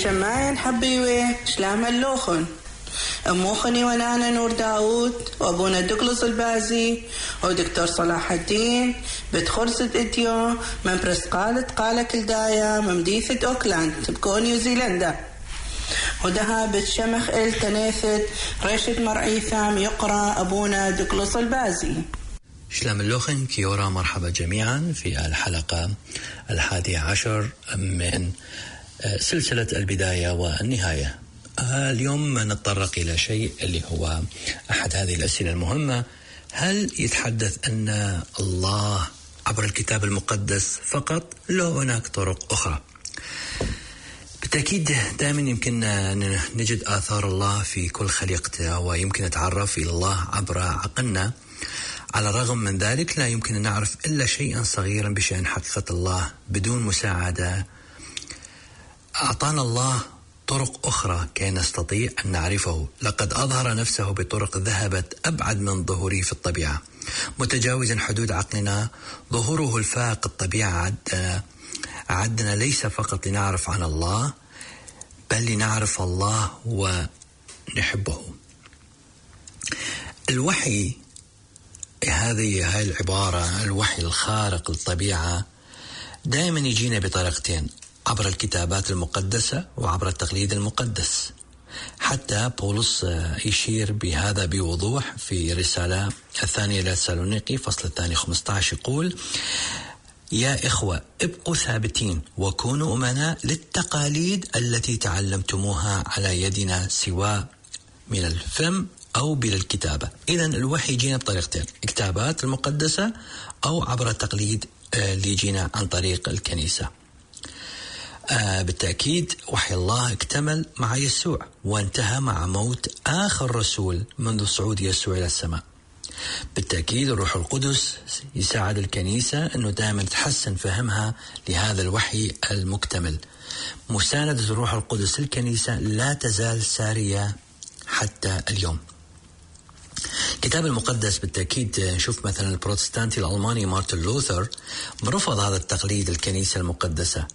شماين حبيوي شلام اللوخن أموخني ونانا نور داود وأبونا دوغلاس البازي ودكتور صلاح الدين بتخرصة إديو من برسقالة قالة كلدايا ممديثة أوكلاند بكون نيوزيلندا ودها بتشمخ التناثت رشد مرعي ثام يقرأ أبونا دوغلاس البازي. شلام اللوخن كيورا، مرحبا جميعا في الحلقة 11 من سلسلة البداية والنهاية. اليوم نتطرق إلى شيء اللي هو أحد هذه الأسئلة المهمة: هل يتحدث أن الله عبر الكتاب المقدس فقط؟ لو هناك طرق أخرى. بالتأكيد دائما يمكن نجد آثار الله في كل خليقته، ويمكن نتعرف إلى الله عبر عقلنا. على الرغم من ذلك لا يمكن أن نعرف إلا شيئا صغيرا بشأن حقيقة الله بدون مساعدة. أعطانا الله طرق أخرى كي نستطيع أن نعرفه. لقد أظهر نفسه بطرق ذهبت أبعد من ظهوره في الطبيعة، متجاوزا حدود عقلنا. ظهوره الفائق الطبيعة عدنا ليس فقط لنعرف عن الله، بل لنعرف الله ونحبه. الوحي، هذه العبارة، الوحي الخارق للطبيعة، دائما يجينا بطريقتين: عبر الكتابات المقدسة وعبر التقليد المقدس. حتى بولس يشير بهذا بوضوح في رسالة الثانية لتسالونيقي فصل الثاني 15، يقول: يا إخوة ابقوا ثابتين وكونوا أمناء للتقاليد التي تعلمتموها على يدنا، سواء من الفم أو بالكتابة. إذن الوحي يجينا بطريقتين: الكتابات المقدسة أو عبر التقليد اللي يجينا عن طريق الكنيسة. بالتأكيد وحي الله اكتمل مع يسوع وانتهى مع موت آخر رسول منذ صعود يسوع إلى السماء. بالتأكيد الروح القدس يساعد الكنيسة أنه دائما تحسن فهمها لهذا الوحي المكتمل. مساندة الروح القدس للكنيسة لا تزال سارية حتى اليوم. الكتاب المقدس بالتأكيد نشوف مثلا البروتستانتي الألماني مارتن لوثر رفض هذا التقليد الكنيسة المقدسة،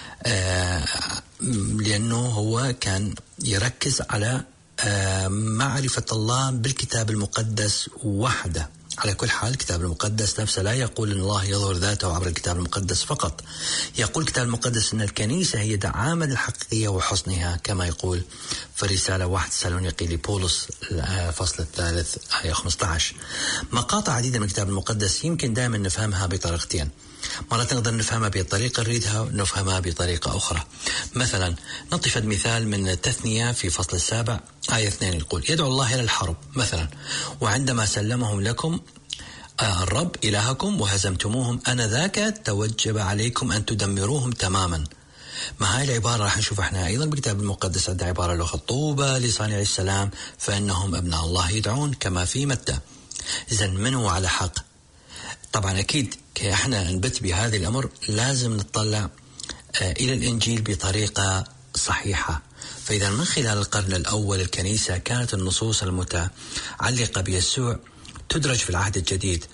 لأنه هو كان يركز على معرفة الله بالكتاب المقدس وحده. على كل حال الكتاب المقدس نفسه لا يقول أن الله يظهر ذاته عبر الكتاب المقدس فقط. يقول الكتاب المقدس أن الكنيسة هي دعامة الحقيقية وحسنها، كما يقول في رسالة 1 تسالونيقي لبولس فصل الثالث آية 15. مقاطع عديدة من الكتاب المقدس يمكن دائما نفهمها بطريقتين: مرات نقدر نفهمها بطريقة نريدها ونفهمها بطريقة أخرى. مثلا نعطي مثال من التثنية في فصل 7 آية 2، يقول: يدعو الله إلى الحرب مثلا، وعندما سلمهم لكم الرب إلهكم وهزمتموهم أنذاك توجب عليكم أن تدمروهم تماما. ما هاي العبارة راح نشوف احنا أيضا بالكتاب المقدس عند عبارة لغة طوبى لصانع السلام فإنهم أبناء الله يدعون، كما في متى. إذن من هو على حق؟ طبعا أكيد كي احنا نبت بهذا الأمر لازم نطلع إلى الإنجيل بطريقة صحيحة. فإذا من خلال القرن الأول الكنيسة كانت النصوص المتعلقة بيسوع تدرج في العهد الجديد،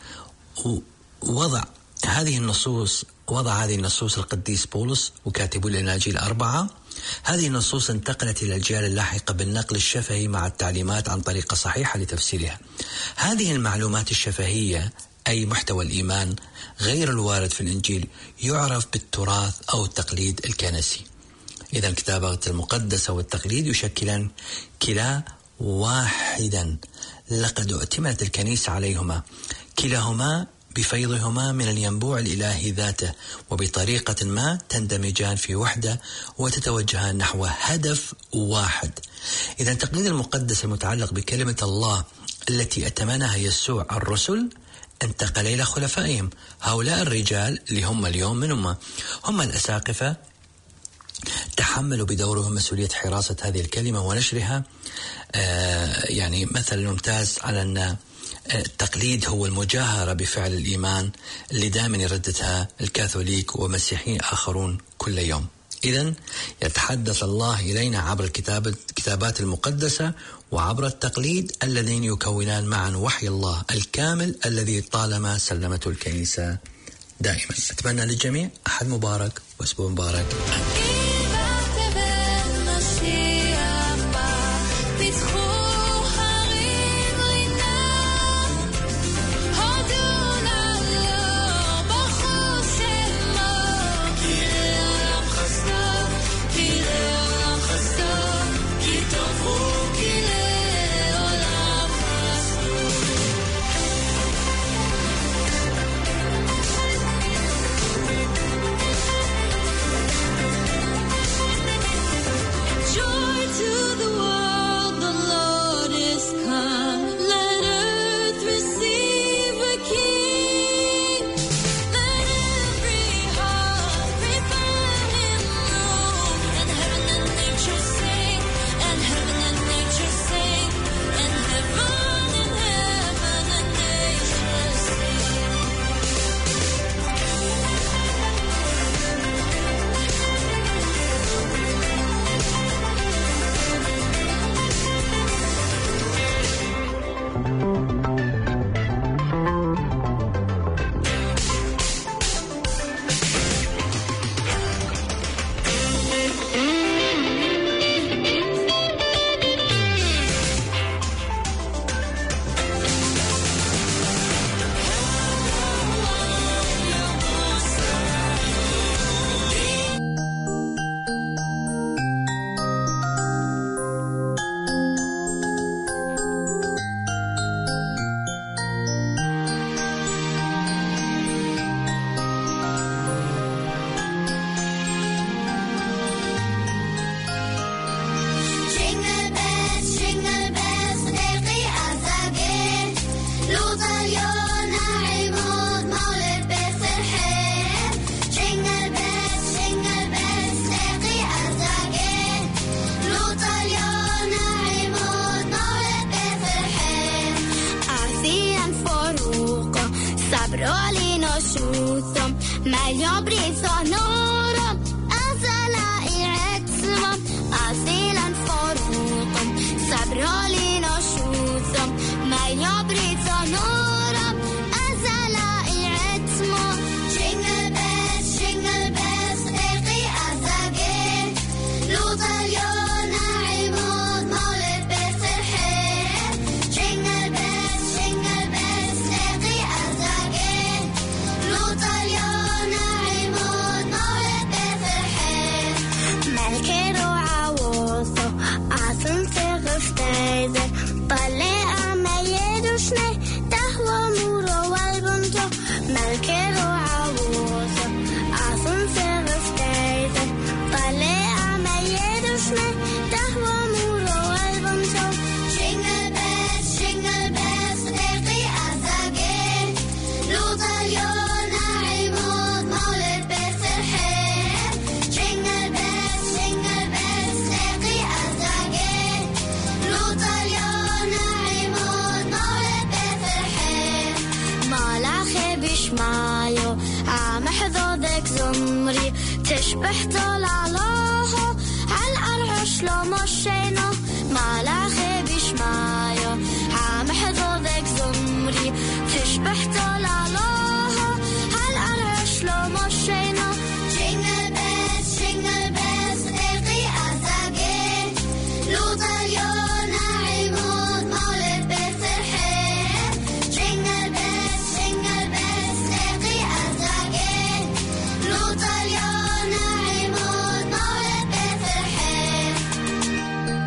ووضع هذه النصوص القديس بولس وكاتبو الأناجيل 4. هذه النصوص انتقلت إلى الأجيال اللاحقة بالنقل الشفهي مع التعليمات عن طريقة صحيحة لتفسيرها. هذه المعلومات الشفهية أي محتوى الإيمان غير الوارد في الإنجيل يعرف بالتراث أو التقليد الكنسي. إذا الكتابات المقدسة والتقليد يشكلان كلا واحدا، لقد اعتمدت الكنيسة عليهما، كلاهما بفيضهما من الينبوع الإلهي ذاته، وبطريقة ما تندمجان في وحدة وتتوجهان نحو هدف واحد. إذا التقليد المقدس المتعلق بكلمة الله التي أتمنها يسوع الرسل انتقل إلى خلفائهم. هؤلاء الرجال اللي هم اليوم من هم الأساقفة، تحملوا بدورهم مسؤولية حراسة هذه الكلمة ونشرها. يعني مثل ممتاز على أن التقليد هو المجاهرة بفعل الإيمان اللي دائما يرددها الكاثوليك ومسيحيين آخرون كل يوم. إذن يتحدث الله إلينا عبر الكتابات المقدسة وعبر التقليد اللذين يكونان معا وحي الله الكامل الذي طالما سلمته الكنيسة دائما. أتمنى للجميع أحد مبارك وأسبوع مبارك. meglio brisa norra, azala I rättsvam, azilan forhotom, sabrolina sjutom, meglio brisa norra, azala I rättsvam, jingle bells, eki azagin, lutar jona imod målet bättre här, jingle bells, eki azagin, lutar jona imod målet bättre här. Melker och awåso, asen terrorstäder, balle amejedusne, dahwa muro walbunto, melker och awåso, asen terrorstäder, balle amejedusne, dahwa muro walbunto. Jingle bells, eki azagin, lutar jona imod målet bättre här. Jingle bells, eki azagin, lutar jona imod målet bättre här. مالخي بشمايو عم حضودك زمري تشبح طول الله على العرش لو مشينا مالخي بشمايو عم حضودك زمري تشبح طول الله على العرش لو مشينا jingle bells eki azagin lutar jona imod målet bättre här jingle bells eki azagin lutar jona imod målet bättre här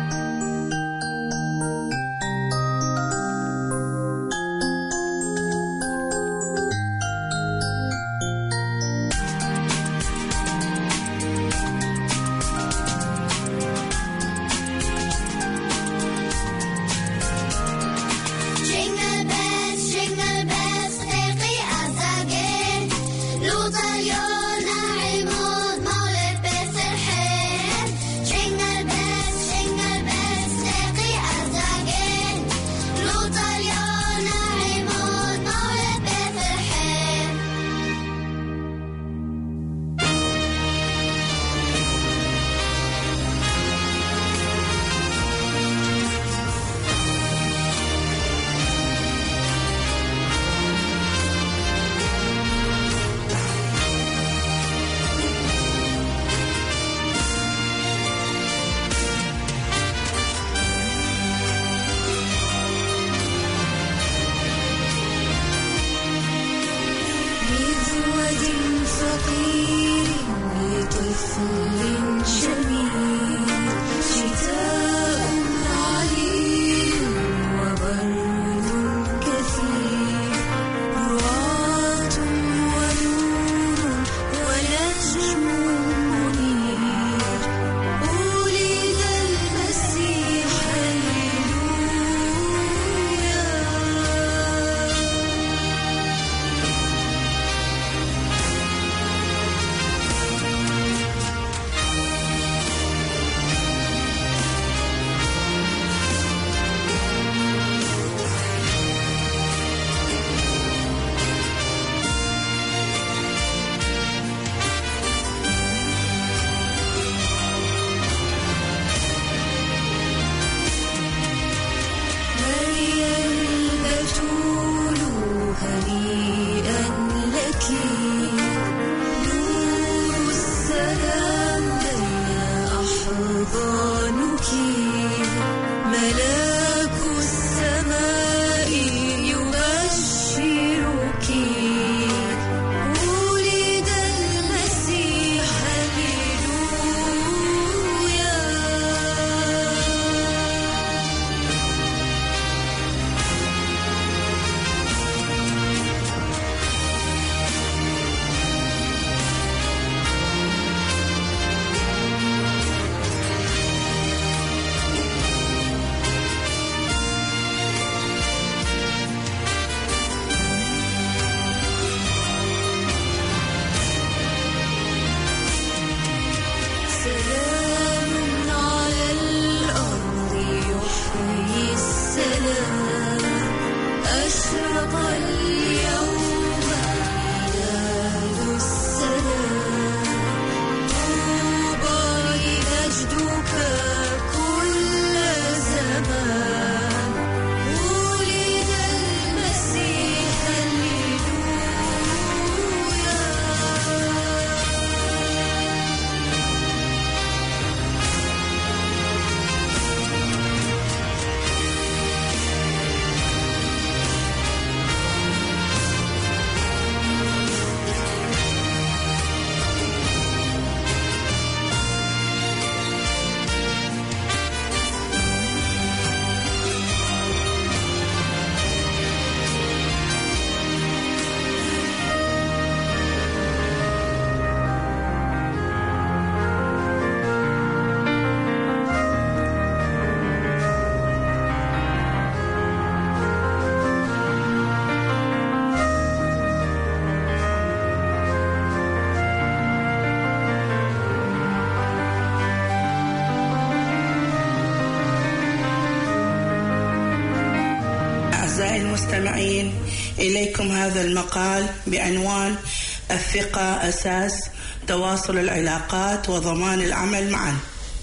المستمعين إليكم هذا المقال بعنوان الثقة أساس تواصل العلاقات وضمان العمل معا،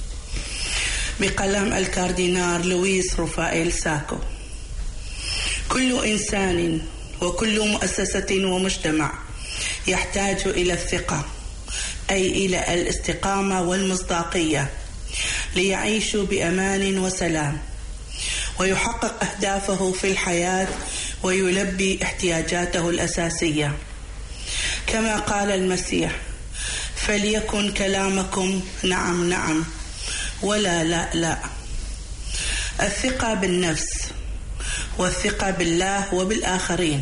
بقلم الكاردينال لويس رفائيل ساكو. كل إنسان وكل مؤسسة ومجتمع يحتاج إلى الثقة، أي إلى الاستقامة والمصداقية، ليعيشوا بأمان وسلام ويحقق أهدافه في الحياة ويلبي احتياجاته الأساسية. كما قال المسيح: فليكن كلامكم نعم نعم ولا لا لا. الثقة بالنفس والثقة بالله وبالآخرين.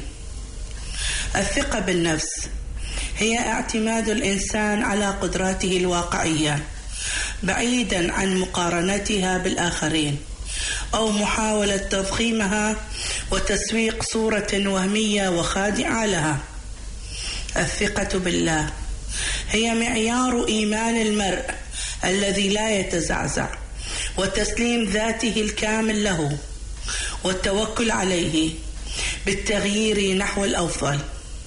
الثقة بالنفس هي اعتماد الإنسان على قدراته الواقعية بعيدا عن مقارنتها بالآخرين أو محاولة تضخيمها وتسويق صورة وهمية وخادعة لها. الثقة بالله هي معيار إيمان المرء الذي لا يتزعزع، وتسليم ذاته الكامل له والتوكل عليه بالتغيير نحو الأفضل.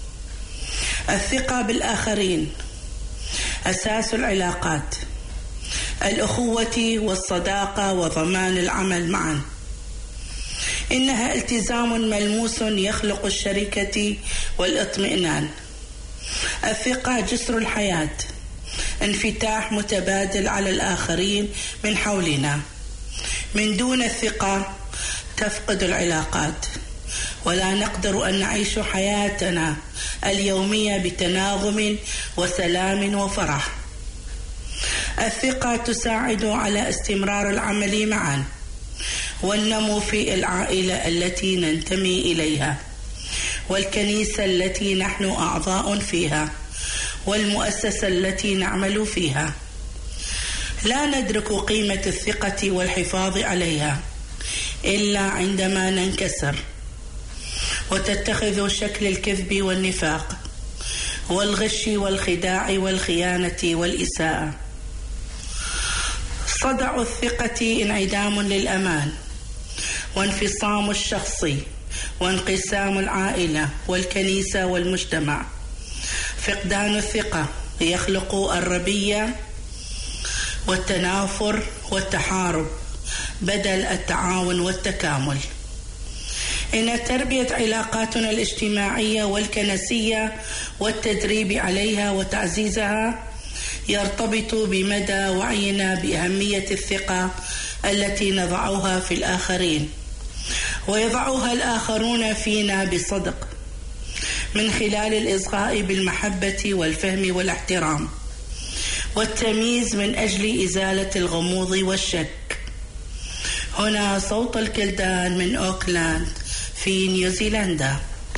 الثقة بالآخرين أساس العلاقات، الأخوة والصداقة وضمان العمل معا. إنها التزام ملموس يخلق الشركة والاطمئنان. الثقة جسر الحياة، انفتاح متبادل على الآخرين من حولنا. من دون الثقة تفقد العلاقات، ولا نقدر أن نعيش حياتنا اليومية بتناغم وسلام وفرح. الثقة تساعد على استمرار العمل معا والنمو في العائلة التي ننتمي إليها، والكنيسة التي نحن أعضاء فيها، والمؤسسة التي نعمل فيها. لا ندرك قيمة الثقة والحفاظ عليها إلا عندما ننكسر وتتخذ شكل الكذب والنفاق والغش والخداع والخيانة والإساءة. صدع الثقة انعدام للأمان وانفصام الشخصي وانقسام العائلة والكنيسة والمجتمع. فقدان الثقة يخلق الربية والتنافر والتحارب بدل التعاون والتكامل. إن تربية علاقاتنا الاجتماعية والكنسية والتدريب عليها وتعزيزها يرتبط بمدى وعينا بأهمية الثقة التي نضعها في الآخرين ويضعها الآخرون فينا بصدق، من خلال الإصغاء بالمحبة والفهم والاحترام والتمييز من أجل إزالة الغموض والشك. هنا صوت الكلدان من أوكلاند في نيوزيلندا.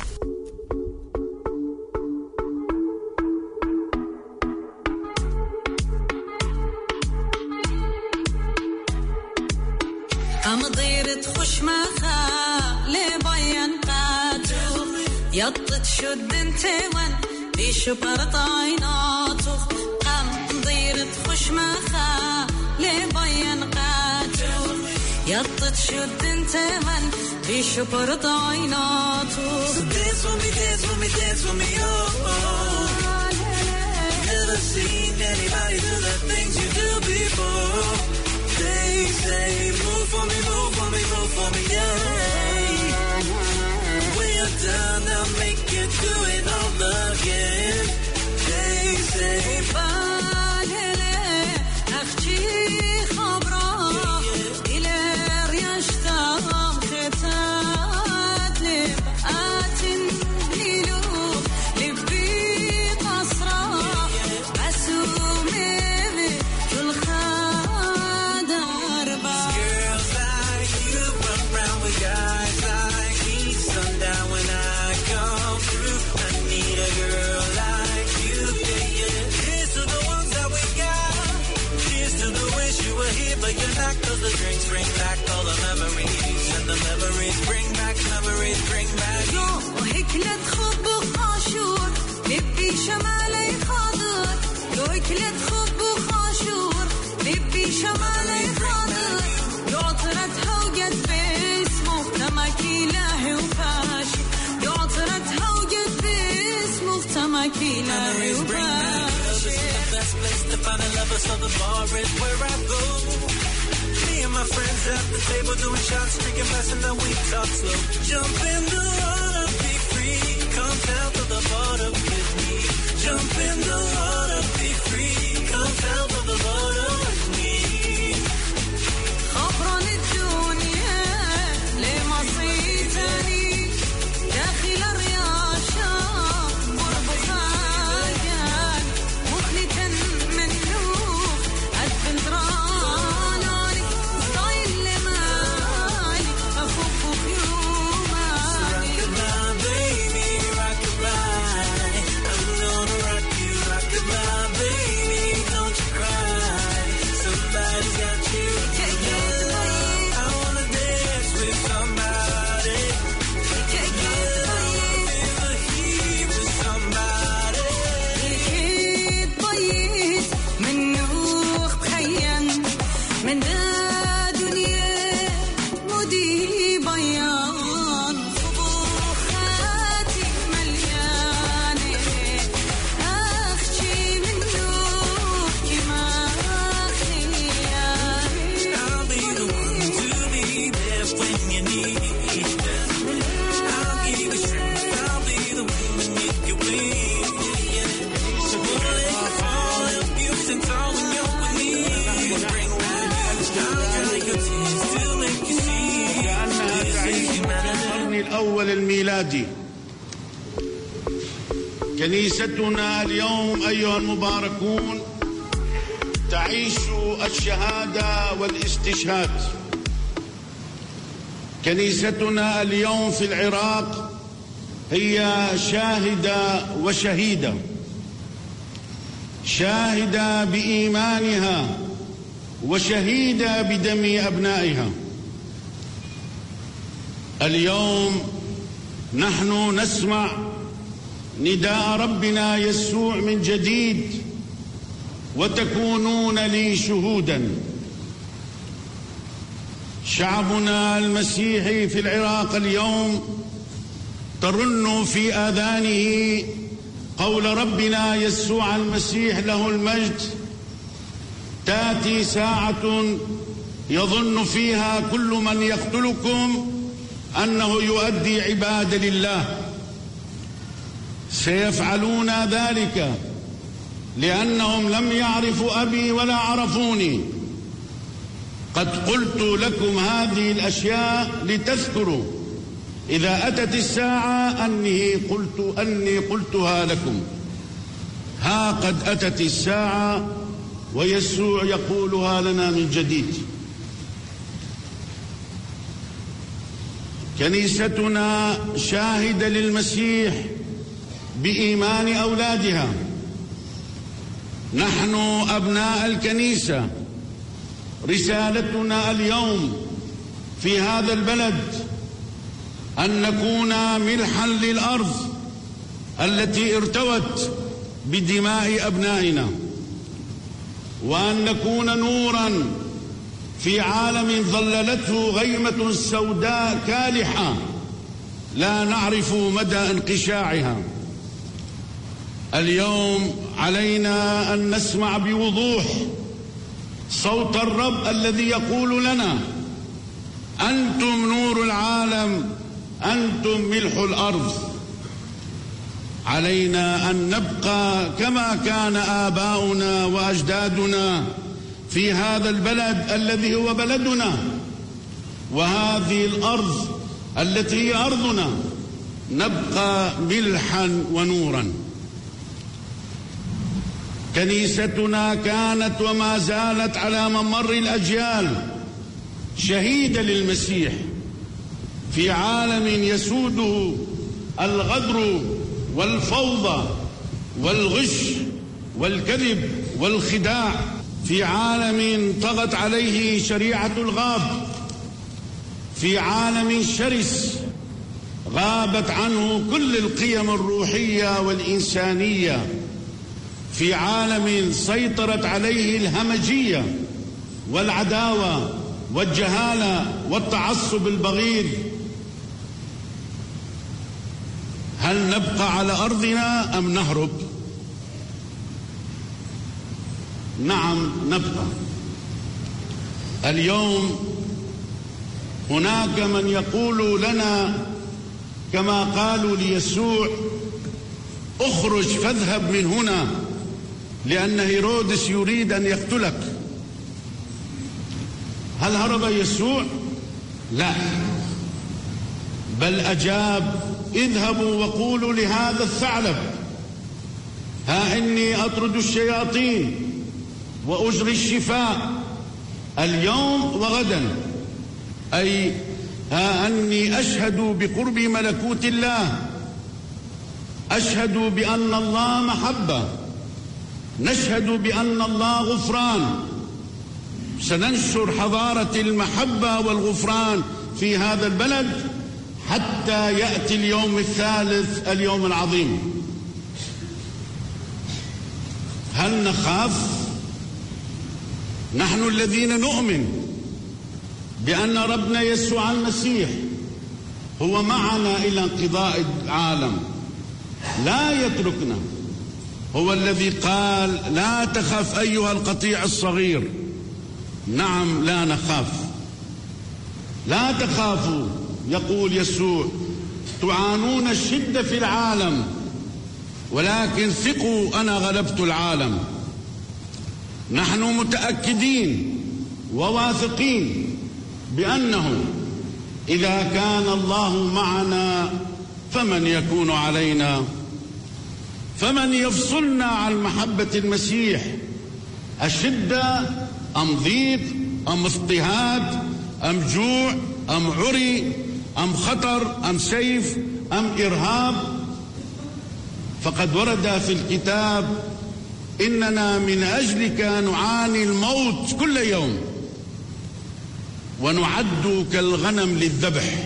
يطت شد انتوان بشبرت عيناته قم ضيرت خش مخا لبين قاتو يطت شد انتوان بشبرت عيناته. So dance for me, dance for me, dance for me, oh. Never seen anybody do the things you do before. They say move for me, move for me, move for me, yeah. Done, I'll make you do it all again. They say بالله أخشي خبره إلى ريشتام ختات لبقات ليلو لبي قصره مسومي كل خادر بار. Girls like you run around with guys like me sundown. When I come through, I need a girl like you, yeah, yeah. Here's to the ones that we got. Cheers to the wish you were here, but you're not. 'Cause the drinks bring back all the memories, and the memories bring back, memories bring back. Yo, وهيك لا تخب وخاشور بيبي شمالي خاضر. Yo, هيك لا تخب وخاشور بيبي شمالي خاضر. Yo, طلعت هوجت باسمه لما كيلاهي وفاشور. Memories bring back love. This is the best place to find a lover, so the bar is where I go. Me and my friends at the table doing shots, drinking fast, and then we talk slow. Jump in the water, be free. Come down to the water with me. Jump in the water, be free. Come down to the water with me. خبران الدنيا لما صيتني داخل الرياشة قرب خايان مخلتا منوخ البندراني ستايل لمالي أفوق خيوماني. Rockabye, baby, rockabye. I'm gonna rock you, rockabye, baby. Don't you cry. Somebody's got you. I wanna dance with somebody. Feel the heat with somebody. الكيد ضيت منوخ بخيم من ذا دنيا مودي بيان صبوخاتي مليانة أخشي منوخ كما خيالي. I'll be the one to be there when you need. I'll give you strength. I'll be the one to make you weak. So won't let you fall, help you stand tall when you're with me. Bring back, I'll dry your tears to make you see. This is humanity. القرن الأول الميلادي. كنيستنا اليوم أيها المباركون تعيش الشهادة والاستشهاد. كنيستنا اليوم في العراق هي شاهدة وشهيدة، شاهدة بإيمانها وشهيدة بدم أبنائها. اليوم نحن نسمع نداء ربنا يسوع من جديد: وتكونون لي شهودا. شعبنا المسيحي في العراق اليوم ترن في آذانه قول ربنا يسوع المسيح له المجد: تأتي ساعة يظن فيها كل من يقتلكم أنه يؤدي عبادة لله. سيفعلون ذلك لأنهم لم يعرفوا أبي ولا عرفوني. قد قلت لكم هذه الأشياء لتذكروا إذا أتت الساعة أني قلتها لكم. ها قد أتت الساعة ويسوع يقولها لنا من جديد. كنيستنا شاهدة للمسيح بإيمان أولادها. نحن أبناء الكنيسة رسالتنا اليوم في هذا البلد أن نكون ملحا للأرض التي ارتوت بدماء أبنائنا، وأن نكون نورا في عالم ظللته غيمة سوداء كالحة لا نعرف مدى انقشاعها. اليوم علينا أن نسمع بوضوح صوت الرب الذي يقول لنا: أنتم نور العالم، أنتم ملح الأرض. علينا أن نبقى كما كان آباؤنا وأجدادنا في هذا البلد الذي هو بلدنا، وهذه الأرض التي هي أرضنا، نبقى ملحا ونورا. كنيستنا كانت وما زالت على ممر الأجيال شهيدة للمسيح في عالم يسوده الغدر والفوضى والغش والكذب والخداع، في عالم طغت عليه شريعة الغاب، في عالم شرس غابت عنه كل القيم الروحية والإنسانية، في عالم سيطرت عليه الهمجية والعداوة والجهالة والتعصب البغيض. هل نبقى على أرضنا أم نهرب؟ نعم نبقى. اليوم هناك من يقول لنا كما قالوا ليسوع: اخرج فاذهب من هنا لأن هيرودس يريد أن يقتلك. هل هرب يسوع؟ لا، بل أجاب: اذهبوا وقولوا لهذا الثعلب ها إني أطرد الشياطين وأجري الشفاء اليوم وغدا، أي ها أني أشهد بقرب ملكوت الله، أشهد بأن الله محبة، نشهد بأن الله غفران. سننشر حضارة المحبة والغفران في هذا البلد حتى يأتي اليوم الثالث، اليوم العظيم. هل نخاف؟ نحن الذين نؤمن بأن ربنا يسوع المسيح هو معنا إلى انقضاء العالم، لا يتركنا. هو الذي قال: لا تخف أيها القطيع الصغير. نعم، لا نخاف. لا تخافوا، يقول يسوع، تعانون الشدة في العالم ولكن ثقوا أنا غلبت العالم. نحن متأكدين وواثقين بأنه إذا كان الله معنا فمن يكون علينا؟ فمن يفصلنا عن محبة المسيح؟ الشدة أم ضيق أم اضطهاد أم جوع أم عري أم خطر أم سيف أم إرهاب؟ فقد ورد في الكتاب: إننا من أجلك نعاني الموت كل يوم ونعد كالغنم للذبح.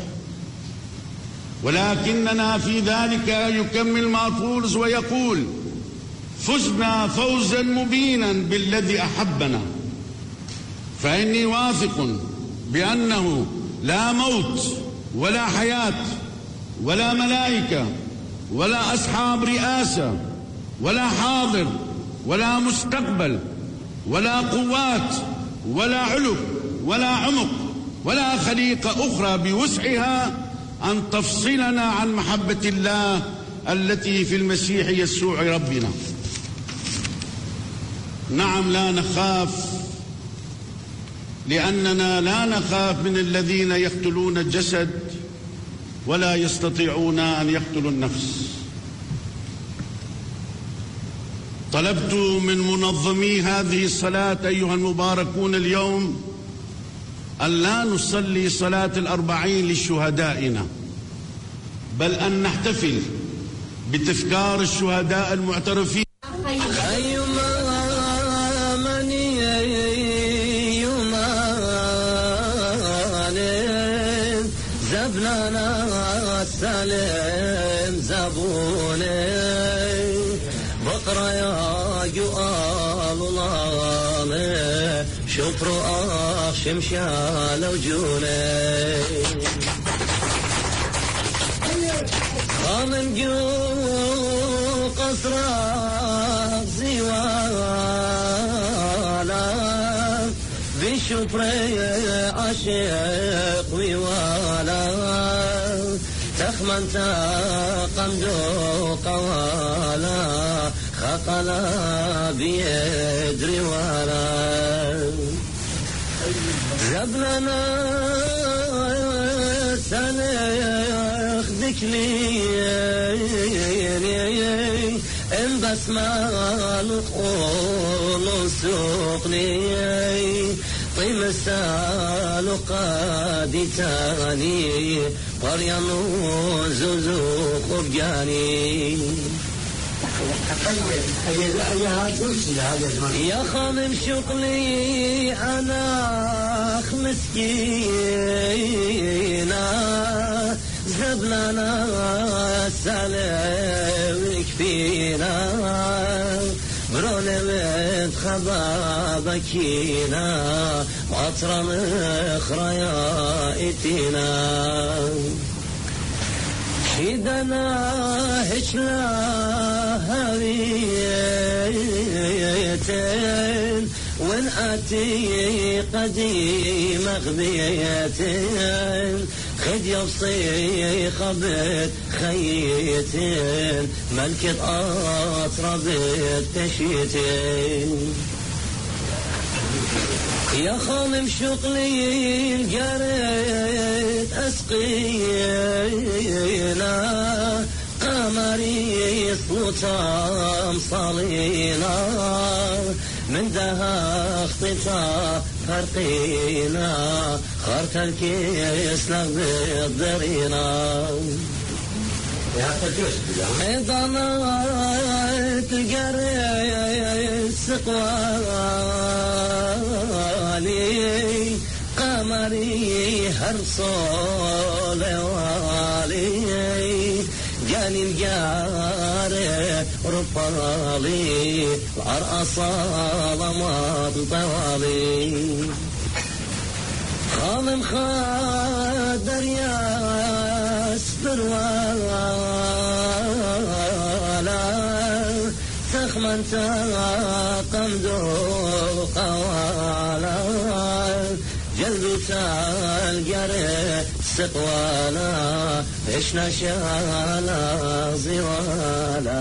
ولكننا في ذلك يكمل مارقس ويقول: فزنا فوزا مبينا بالذي أحبنا. فإني واثق بأنه لا موت ولا حياة ولا ملائكة ولا أصحاب رئاسة ولا حاضر ولا مستقبل ولا قوات ولا علو ولا عمق ولا خليقة أخرى بوسعها أن تفصلنا عن محبة الله التي في المسيح يسوع ربنا. نعم، لا نخاف، لأننا لا نخاف من الذين يقتلون الجسد ولا يستطيعون أن يقتلوا النفس. طلبت من منظمي هذه الصلاة أيها المباركون اليوم أن لا نصلي صلاة الأربعين لشهدائنا، بل أن نحتفل بتذكار الشهداء المعترفين. سلام زبوني بقرة يا جوال الله شكر شمشال وجوني من جو قصر زوالا بشكر عشق ووالا تخمن تقمدو قوالا خقلا بيدري ولا زبلنا سنخدك لي ان بسمع نقول سوقني طيب السال قادي تاني قريانو زوزو قبجاني يا خامم شغلي أنا مسكينة زبلنا سلامك فينا بروني من خبابكينا وعطرا خراياتنا شيدنا هشلا هويتين والآتي قديم غبيتين خد يبصي خبت خيتين ملكة أطربت تشيتين يا خالم شغلي الجريت أسقينا قمري صوتا مصالينا من دها اختطا فرقينا خارت الكيس نغبط درينا ضلت القرية سقوالي قمري هرصول والي جاني الجاري ربالي العرأصال ما طوالي خالم خادر يا اسبر ولا تخمن تاقم دوق ولا جلد تالقري سقوالا إشنا شالا زوالا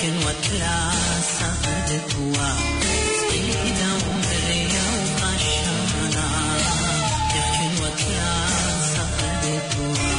يمكن وتلا سقدتوا سيدا ومريا وقشانا يمكن وتلا سقدتوا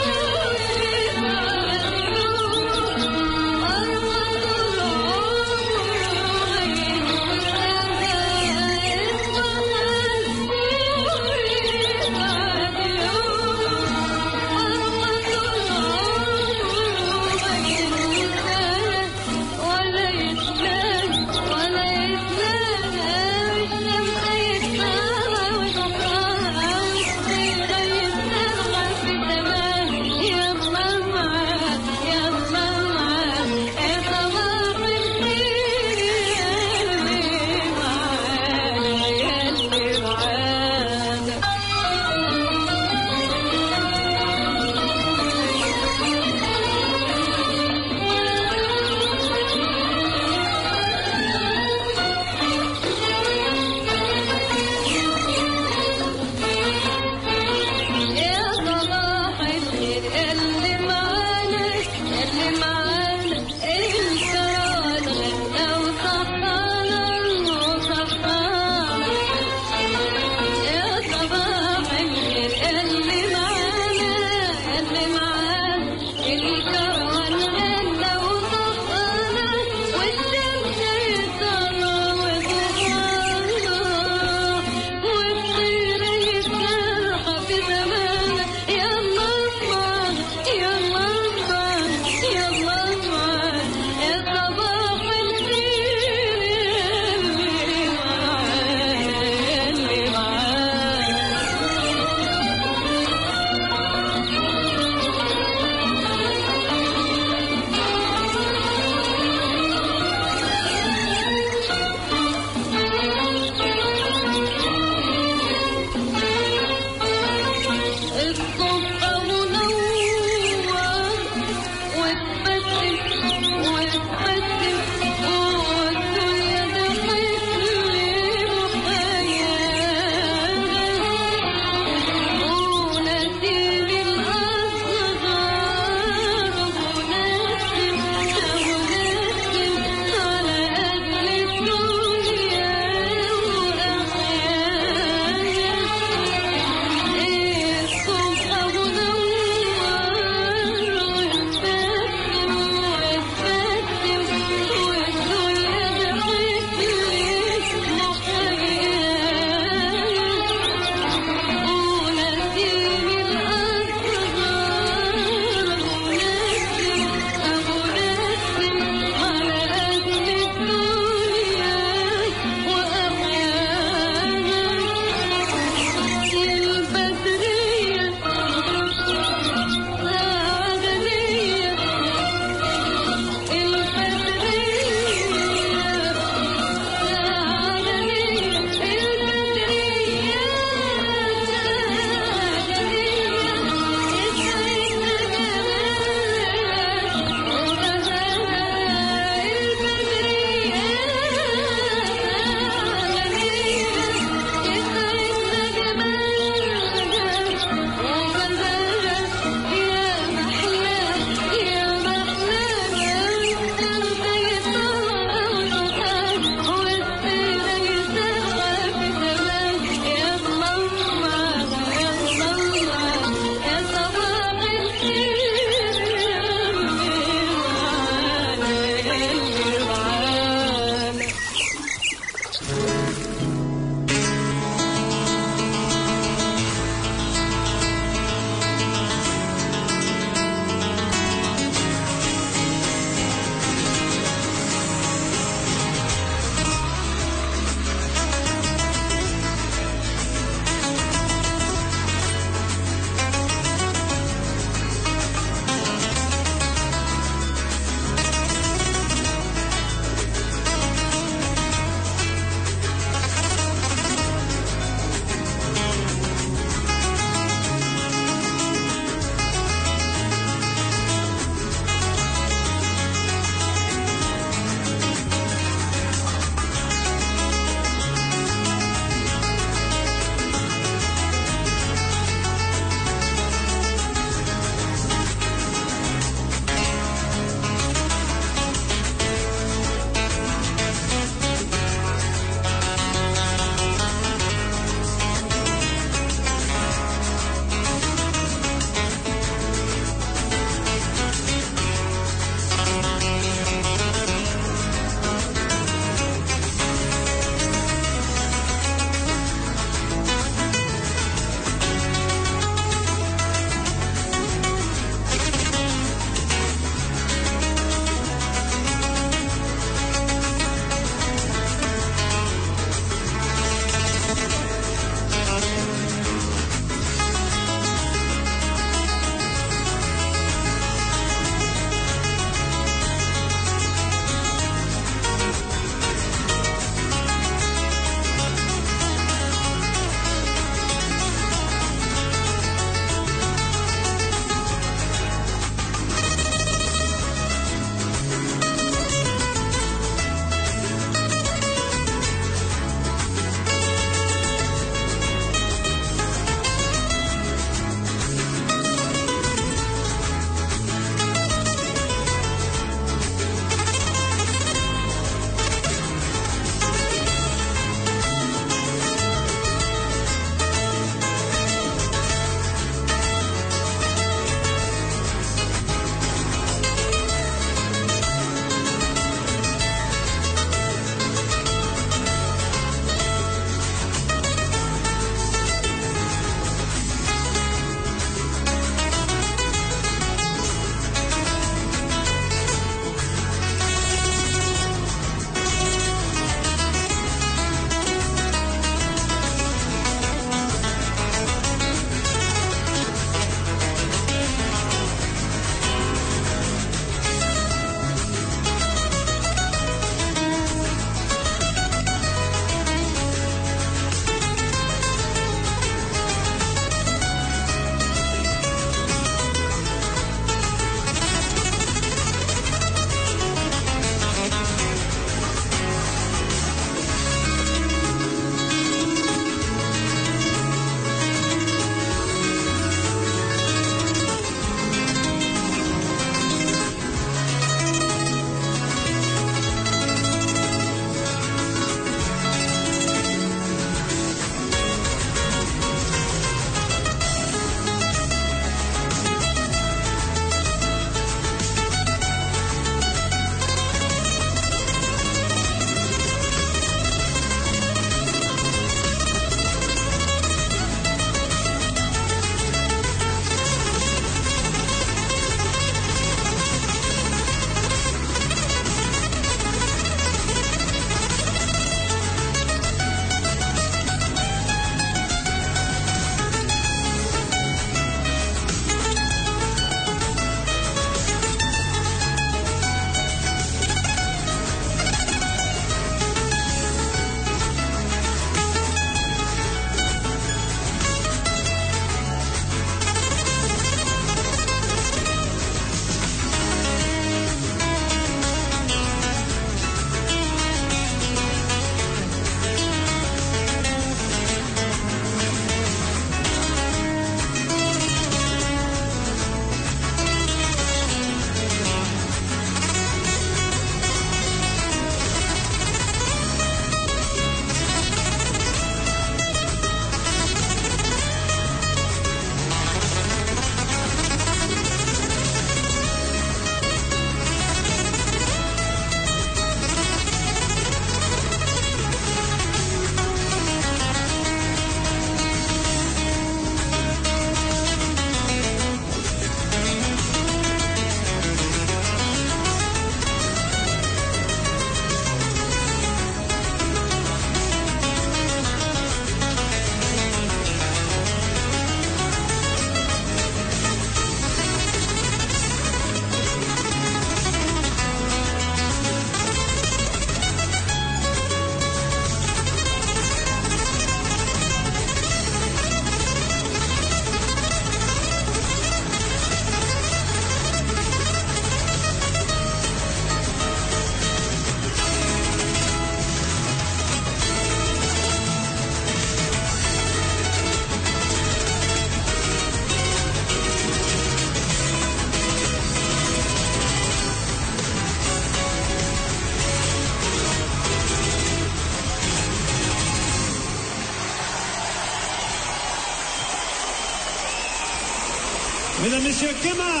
Mesdames, Messieurs, Kema,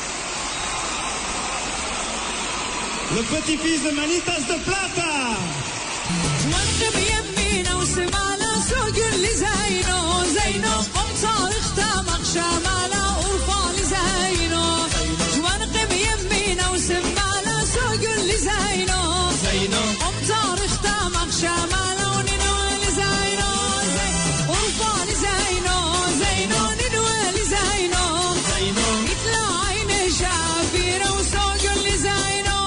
le petit-fils de Manitas de Plata. وانقب يمينا وسمالا سوق اللي زينو زينو قم صارخ تامق شمالا ورفع زينو وانقب يمينا وسمالا سوق اللي زينو زينو قم صارخ تامق شمالا وننوال زينو ورفع زينو زينو ننوال زينو زينو يطلع عين شافيرة وسوق اللي زينو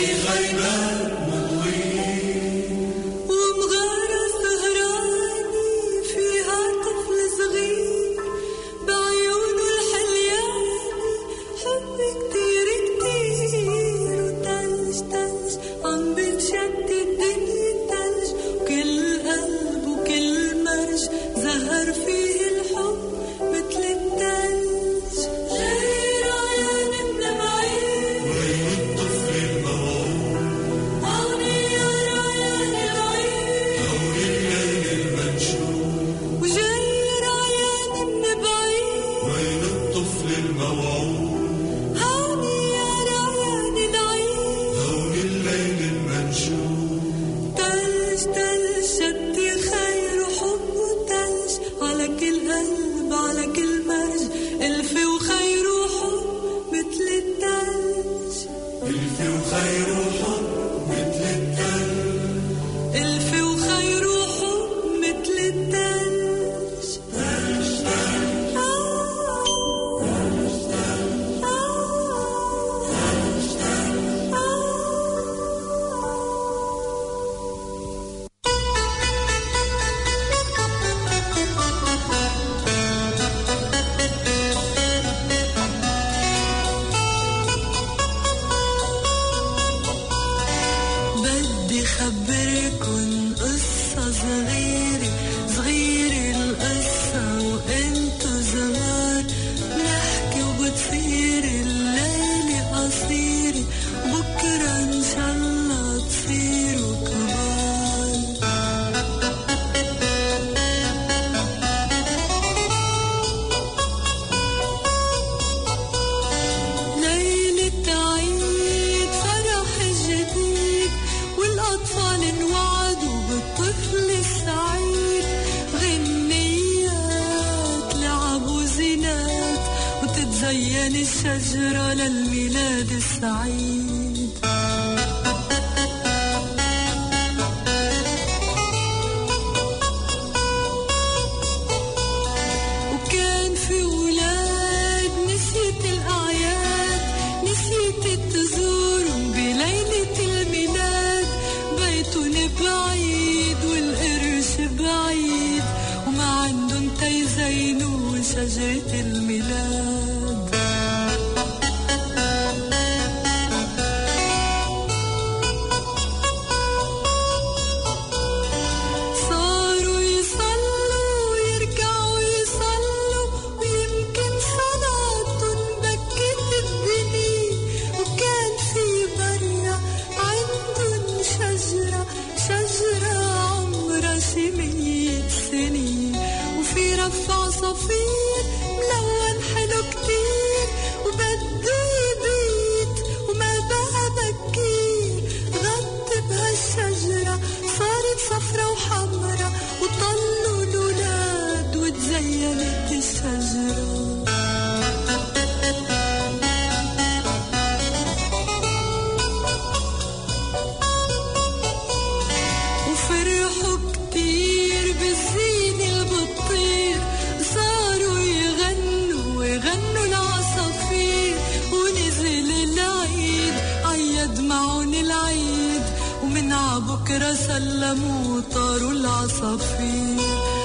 ومغارة سهراني الشجرة للميلاد السعيد. وكان في ولاد نسيت الأعياد، نسيت تزورهم بليلة الميلاد، بيتهم بعيد والقرش بعيد، وما عندهم تيزينوا شجرة الميلاد. صاروا يصلوا ويرجعوا يصلوا، ويمكن صلاتهم بكت الدنيا، وكان في برا عندهم شجرة، شجرة عمرها شي 100 سنة، وفي رفع صفير ملون حلو كتير، وبده يبيت وما بقى بكير، غطي بهالشجرة صارت صفرة وحمرة، وطلوا الولاد وتزينت الشجرة. وفرحوا كتير بالزين البطير، صاروا يغنوا العصافير، ونزل العيد عيد معون العيد، ومن عبكرة سلموا طاروا العصافير.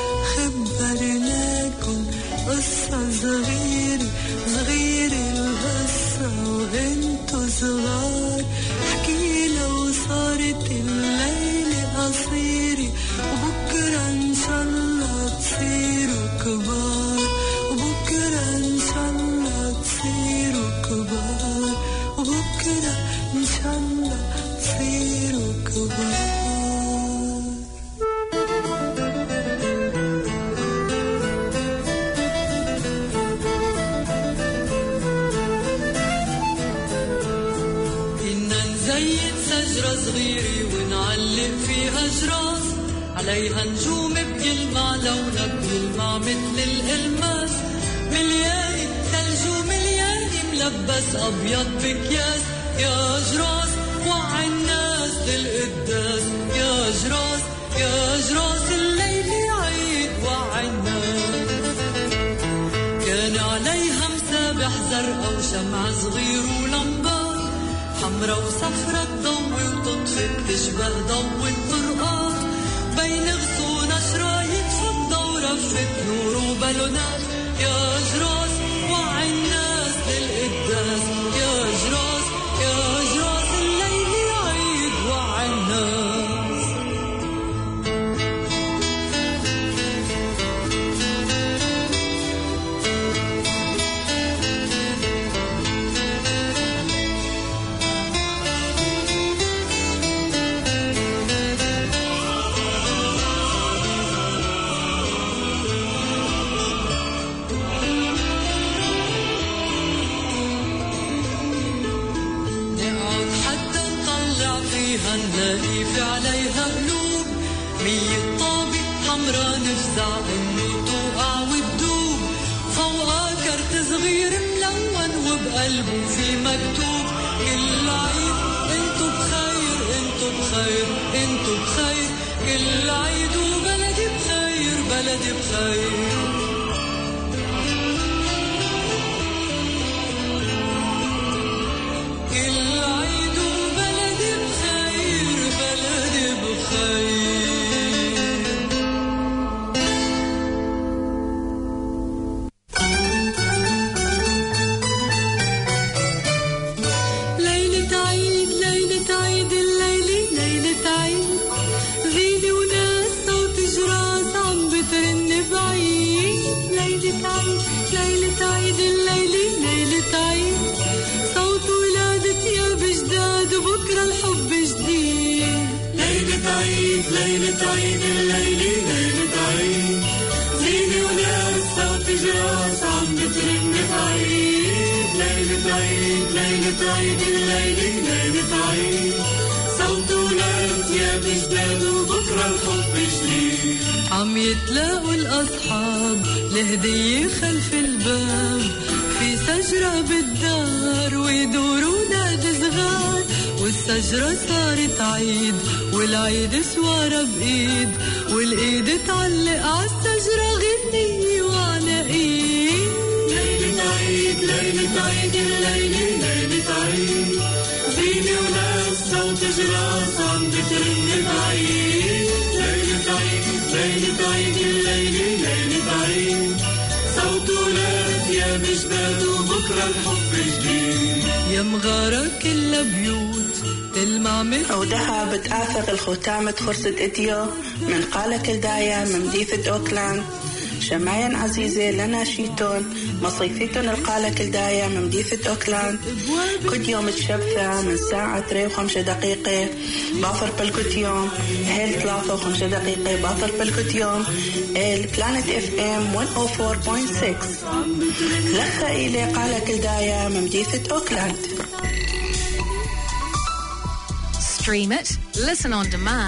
خبرناكم قصة صغيرة صغيرة القصة وانتو صغار، حكيلا وصارت الليلة قصيرة، وبكرة ان شاء الله تصيروا كبار، وبكرة ان شاء الله تصيروا كبار، وبكرة ان شاء الله تصيروا كبار. نزين شجرة صغيرة ونعلق فيها جراس، عليها نجوم بيلمع لونها بيلمع مثل الألماس، ملياني ثلج وملياني ملبس أبيض بكياس. يا جراس وعي الناس للقداس، يا جراس يا جراس الليلة عيد وعي الناس. كان عليها مسابح زرقاء وشمع صغير ولمبات، حمرا وصفرا تضوي وتطفي تشبه ضوء الطرقات، بين غصون شرايط فضة ورفة نور وبالونات. يا جراس وعي الناس للقداس، يا جراس يا جراس الليلة عيد وعي الناس. نلاقي في عليها قلوب 100 طابق حمرا، نفزع انه توقع وتدوب، فوقها كرت صغير ملون وبقلبه في مكتوب كل عيد انتو بخير انتو بخير انتو بخير، كل عيد وبلدي بخير بلدي بخير. ليلة عيد الليلة ليلة عيد، زينة وناس صوت جراس عم بترن بعيد. ليلة عيد ليلة عيد الليلة ليلة عيد، صوت وناس يا بجداد وبكرة الحب جديد. عم يتلاقوا الأصحاب لهدية خلف الباب، في في شجرة بالدار ويدوروا ناج صغار، والشجرة صارت عيد والعيد سوارة بإيد، والإيد تعلق عالشجرة غنية وعلى إيد. ليلة عيد ليلة عيد الليلة ليلة عيد، زينة وناس صوت جراس عم بترن بعيد. ليلة عيد ليلة عيد الليلة ليلة عيد، صوت ولاد يا بجداد وبكرة الحب جديد. يا مغارة كلها بيوت تلمع مثل عودها بتآثر الختامة خرصة إديو من قالة كلدايا من مديفة أوكلاند. شمايا عزيزة لنا شيتون مصيفيتون القالة كلدايا من مديفة أوكلاند. كل يوم تشبثة من ساعة 3:05 دقيقة باثر بالكت يوم، هيل 3:05 دقيقة باثر بالكت يوم، البلانت FM 104.6 لخا إلي قالة كلدايا من مديفة أوكلاند. Stream it, listen on demand.